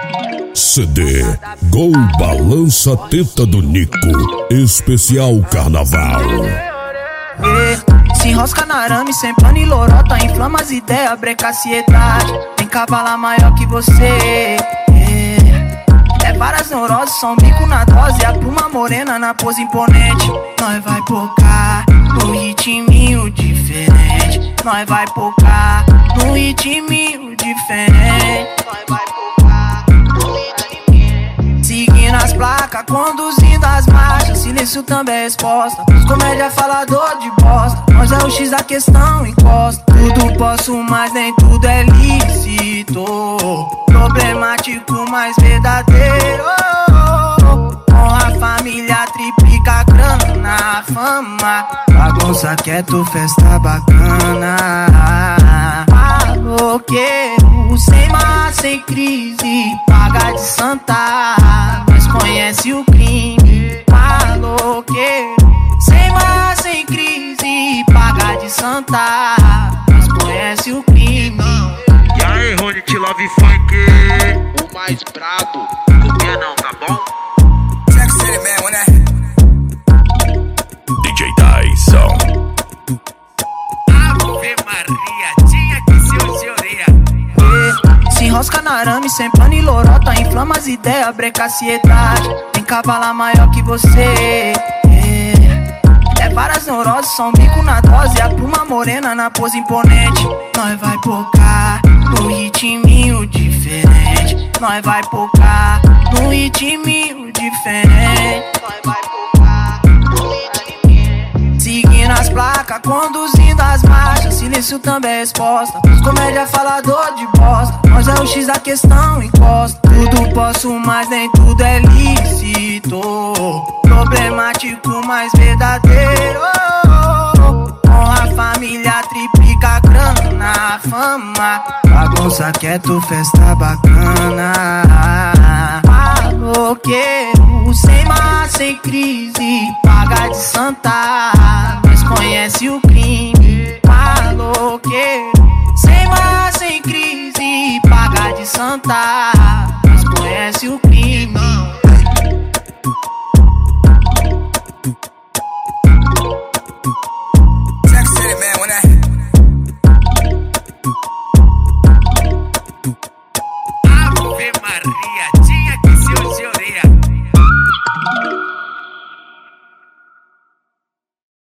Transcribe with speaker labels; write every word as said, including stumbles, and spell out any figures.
Speaker 1: C D Gol Balança Teta do Nico, especial carnaval.
Speaker 2: Se enrosca na arame, sem plano e lorota, inflama as ideias, breca a ansiedade. Tem cavala maior que você. É várias neuroses, só um bico na dose. A pluma morena na pose imponente. Nós vai focar no ritminho diferente. Nós vai focar no ritminho diferente. Nós vai focar no ritminho. Seguindo as placas, conduzindo as marchas. Silêncio também é resposta. Os comédia falador de bosta. Nós é o X da questão, encosta. Tudo posso, mas nem tudo é lícito. Problemático, mas verdadeiro. Com a família triplica a grana, fama. Bagunça quieto, festa bacana. Maloqueiro, sem mar, sem crise. Paga de santa, mas conhece o crime. Maloqueiro, sem mar, sem crise. Paga de santa, mas conhece o crime.
Speaker 3: E aí, Rony, te love funk, o mais brabo. Por que não, tá bom?
Speaker 1: D J Tyson.
Speaker 3: Ave Maria, tinha que ser o senhoria.
Speaker 2: Se enrosca na arame, sem plano e lorota, inflama as ideias, breca a ansiedade. Tem cavala maior que você. É várias neuroses, só um bico na dose. A pluma morena na pose imponente. Nós vai focar no ritminho diferente. Nós vai focar no ritminho diferente. Nós vai focar no ritminho. Seguindo as placas, conduzindo as marchas. Silêncio também é resposta. Os comédia falador de bosta. Nós é o X da questão, encosta. Tudo posso, mas nem tudo é lícito. Problemático, mas verdadeiro. Com a família triplica a grana, fama. Bagunça quieto, festa bacana. Maloqueiro, sem mar, sem crise. Paga de santa, mas conhece o crime. Maloqueiro, sem mar, sem crise. Paga de santa,